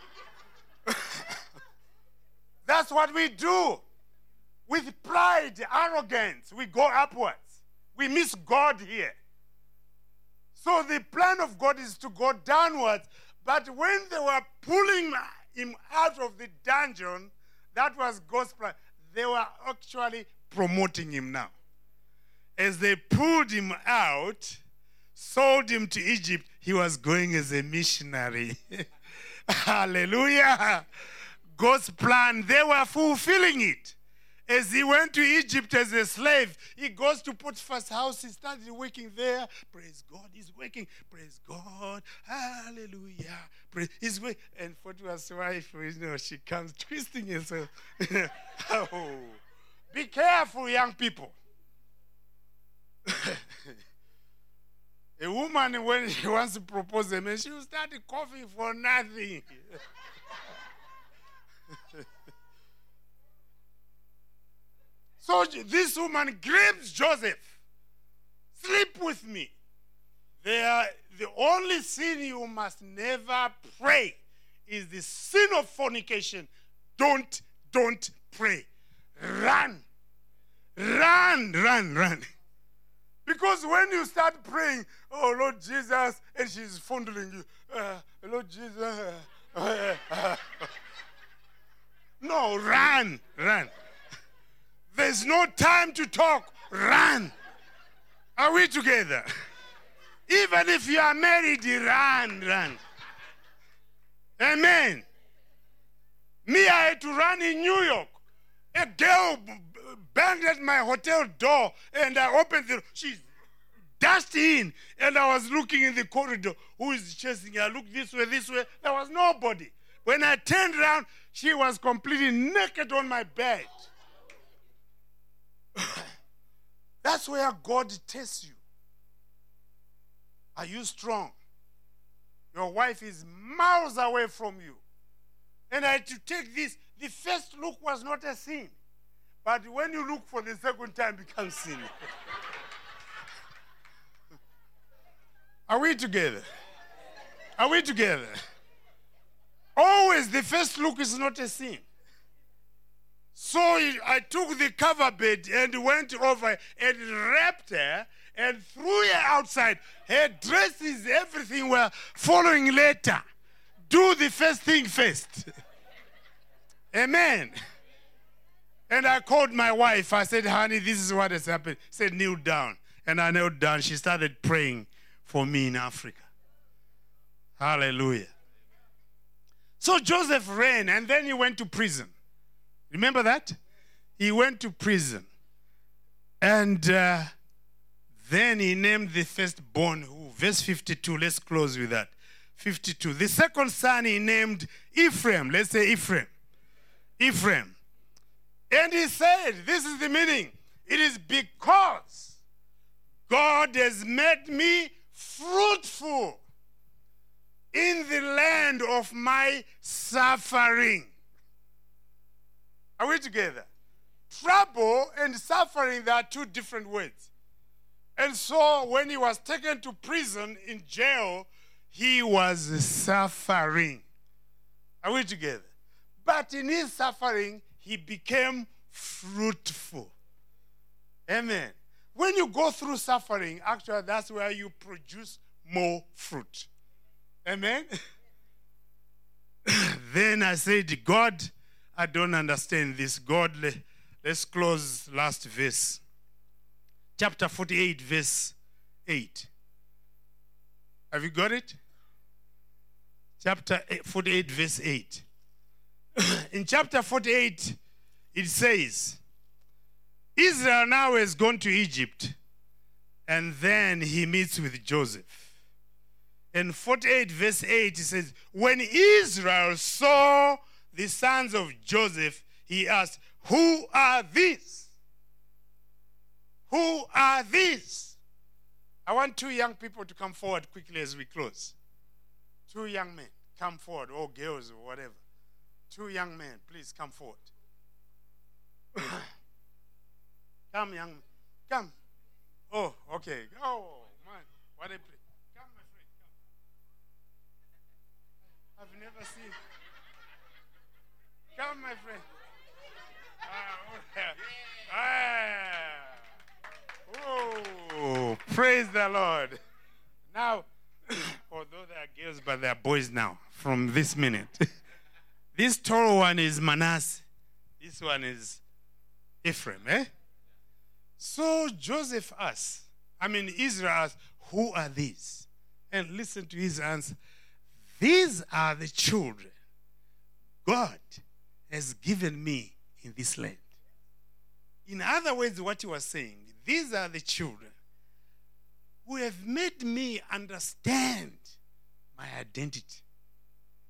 That's what we do. With pride, arrogance, we go upwards. We miss God here. So the plan of God is to go downwards. But when they were pulling him out of the dungeon, that was God's plan. They were actually promoting him now. As they pulled him out, sold him to Egypt, he was going as a missionary. Hallelujah. God's plan, they were fulfilling it. As he went to Egypt as a slave, he goes to Potiphar's house. He started working there. Praise God, he's working. Praise God. Hallelujah. Praise, he's working. And Potiphar's wife, you know, she comes twisting herself. Oh. Be careful, young people. A woman, when she wants to propose a man, she will start coughing for nothing. So this woman grabs Joseph. Sleep with me. They are, the only sin you must never pray is the sin of fornication. Don't, don't pray. Run. Run, run, run. Because when you start praying, oh, Lord Jesus, and she's fondling you, uh, Lord Jesus. Uh, uh, uh. No, run, run. There's no time to talk. Run. Are we together? Even if you are married, run, run. Amen. Me, I had to run in New York. A girl banged at my hotel door, and I opened the door. She dashed in, and I was looking in the corridor. Who is chasing her? I looked this way, this way. There was nobody. When I turned around, she was completely naked on my bed. That's where God tests you. Are you strong? Your wife is miles away from you. And I had to take this. The first look was not a sin. But when you look for the second time, it becomes sin. Are we together? Are we together? Always the first look is not a sin. So I took the cover bed and went over and wrapped her and threw her outside. Her dresses, everything were following later. Do the first thing first. Amen. And I called my wife. I said, honey, this is what has happened. She said, kneel down. And I knelt down. She started praying for me in Africa. Hallelujah. So Joseph ran, and then he went to prison. Remember that? He went to prison. And uh, then he named the firstborn who? Verse fifty-two. Let's close with that. fifty-two. The second son he named Ephraim. Let's say Ephraim. Ephraim. And he said, this is the meaning. It is because God has made me fruitful in the land of my suffering. Are we together? Trouble and suffering, they are two different words. And so when he was taken to prison in jail, he was suffering. Are we together? But in his suffering, he became fruitful. Amen. When you go through suffering, actually, that's where you produce more fruit. Amen. Then I said, God, I don't understand this. God, let's close last verse. Chapter forty-eight, verse eight. Have you got it? Chapter forty-eight, verse eight. In chapter forty-eight, it says, Israel now has gone to Egypt, and then he meets with Joseph. In forty-eight, verse eight, it says, when Israel saw the sons of Joseph, he asked, who are these? Who are these? I want two young people to come forward quickly as we close. Two young men, come forward, or girls, or whatever. Two young men, please come forward. Come, young man. Come. Oh, okay. Oh, man. What a play. Come, my friend. Come. I've never seen. Come, my friend. Ah, oh, praise the Lord. Now, although they are girls, but they are boys now from this minute. This tall one is Manasseh. This one is Ephraim, eh? So Joseph asked, I mean Israel asked, who are these? And listen to his answer. These are the children God has given me in this land. In other words, what he was saying, these are the children who have made me understand my identity.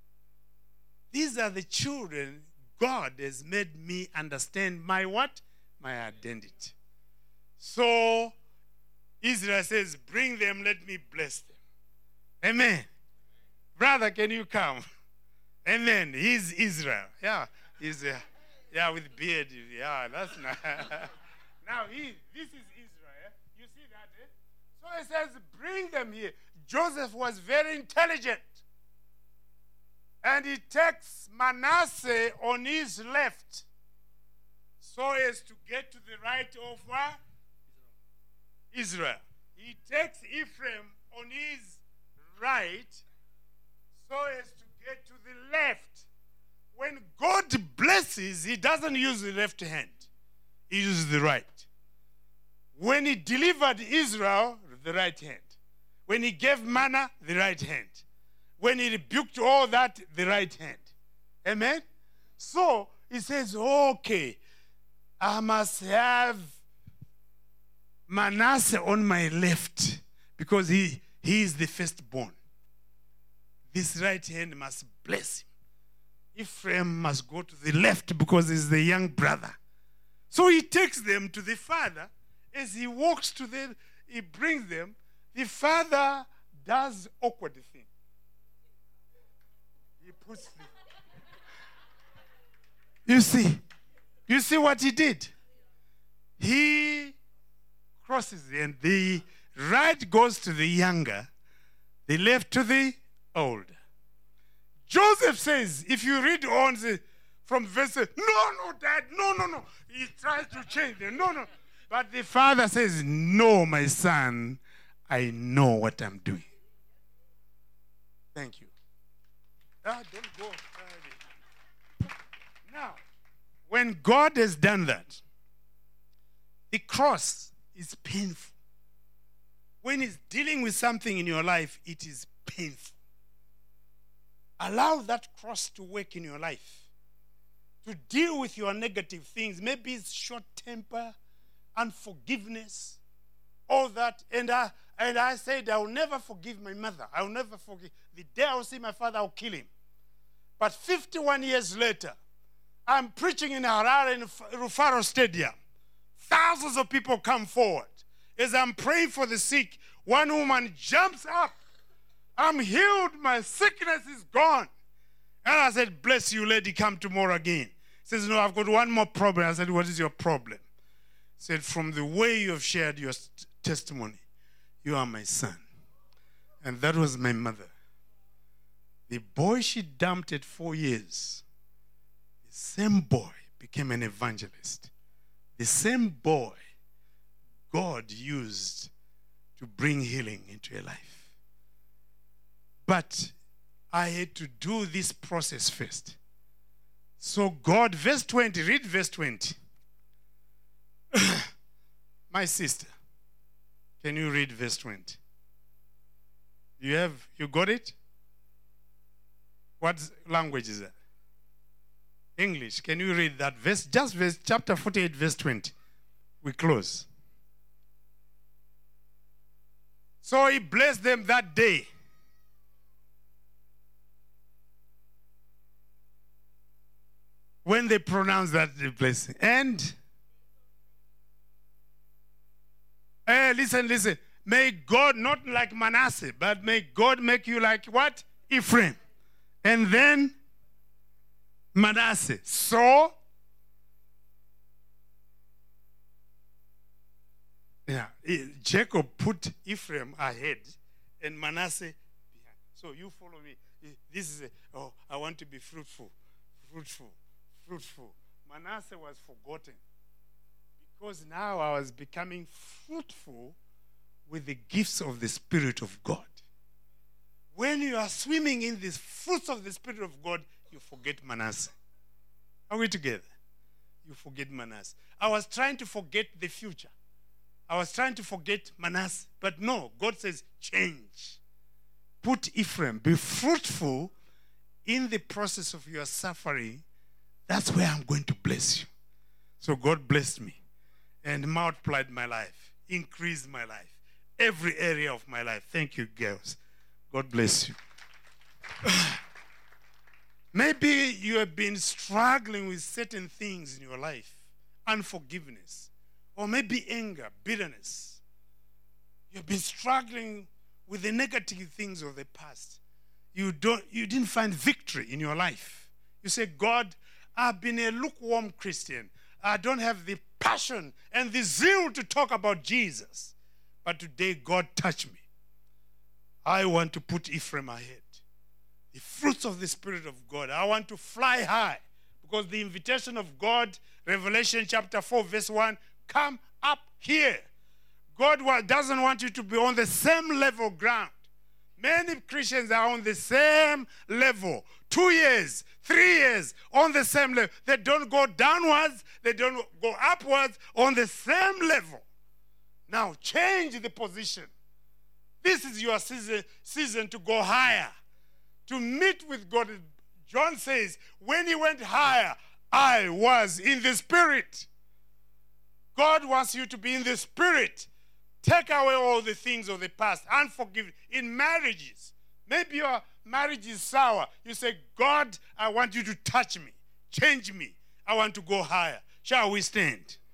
These are the children God has made me understand my what? my identity. So Israel says, bring them, let me bless them. Amen. Brother, can you come? Amen. He's Israel. Yeah. He's uh, yeah, with beard. Yeah, that's nice. Now he this is Israel. You see that? Eh? So he says, bring them here. Joseph was very intelligent. And he takes Manasseh on his left so as to get to the right of what? Israel. He takes Ephraim on his right so as to get to the left. When God blesses, he doesn't use the left hand. He uses the right. When he delivered Israel, the right hand. When he gave manna, the right hand. When he rebuked all that, the right hand. Amen? So, he says, okay, I must have Manasseh on my left because he, he is the firstborn. This right hand must bless him. Ephraim must go to the left because he's the young brother. So he takes them to the father. As he walks to them, he brings them. The father does awkward thing. He puts the... You see, you see what he did? He crosses and the right goes to the younger, the left to the older. Joseph says, if you read on the, from verse, no, no, Dad, no, no, no. He tries to change them. No, no. But the father says, no, my son, I know what I'm doing. Thank you. Ah, don't go. Now, when God has done that, the cross is painful. When he's dealing with something in your life, it is painful. Allow that cross to work in your life. To deal with your negative things. Maybe it's short temper, unforgiveness, all that. And I, and I said, I will never forgive my mother. I will never forgive. The day I will see my father, I will kill him. But fifty-one years later, I'm preaching in Harare in Rufaro Stadium. Thousands of people come forward. As I'm praying for the sick, one woman jumps up. I'm healed. My sickness is gone. And I said, bless you, lady. Come tomorrow again. He says, no, I've got one more problem. I said, what is your problem? He said, from the way you have shared your testimony, you are my son. And that was my mother. The boy she dumped at four years, the same boy became an evangelist. The same boy God used to bring healing into your life. But I had to do this process first. So God, verse twenty, read verse twenty. My sister, can you read verse twenty? You have, you got it? What language is that? English. Can you read that verse? Just verse, chapter forty-eight, verse twenty. We close. So he blessed them that day. When they pronounce that blessing. And, hey, listen, listen. May God, not like Manasseh, but may God make you like what? Ephraim. And then Manasseh. So, yeah, Jacob put Ephraim ahead and Manasseh behind. So you follow me. This is, a, oh, I want to be fruitful, fruitful. Fruitful. Manasseh was forgotten because now I was becoming fruitful with the gifts of the Spirit of God. When you are swimming in the fruits of the Spirit of God, you forget Manasseh. Are we together? You forget Manasseh. I was trying to forget the future. I was trying to forget Manasseh. But no, God says change. Put Ephraim. Be fruitful in the process of your suffering. That's where I'm going to bless you. So God blessed me and multiplied my life, increased my life, every area of my life. Thank you, girls. God bless you. Maybe you have been struggling with certain things in your life, unforgiveness, or maybe anger, bitterness. You've been struggling with the negative things of the past. You don't, you didn't find victory in your life. You say, God, I've been a lukewarm Christian. I don't have the passion and the zeal to talk about Jesus. But today, God touched me. I want to put Ephraim ahead. The fruits of the Spirit of God. I want to fly high. Because the invitation of God, Revelation chapter four, verse one, come up here. God doesn't want you to be on the same level ground. Many Christians are on the same level. Two years, three years, on the same level. They don't go downwards. They don't go upwards, on the same level. Now, change the position. This is your season, season to go higher, to meet with God. John says, when he went higher, I was in the Spirit. God wants you to be in the Spirit. Take away all the things of the past, unforgiveness. In marriages, maybe your marriage is sour. You say, God, I want you to touch me, change me. I want to go higher. Shall we stand?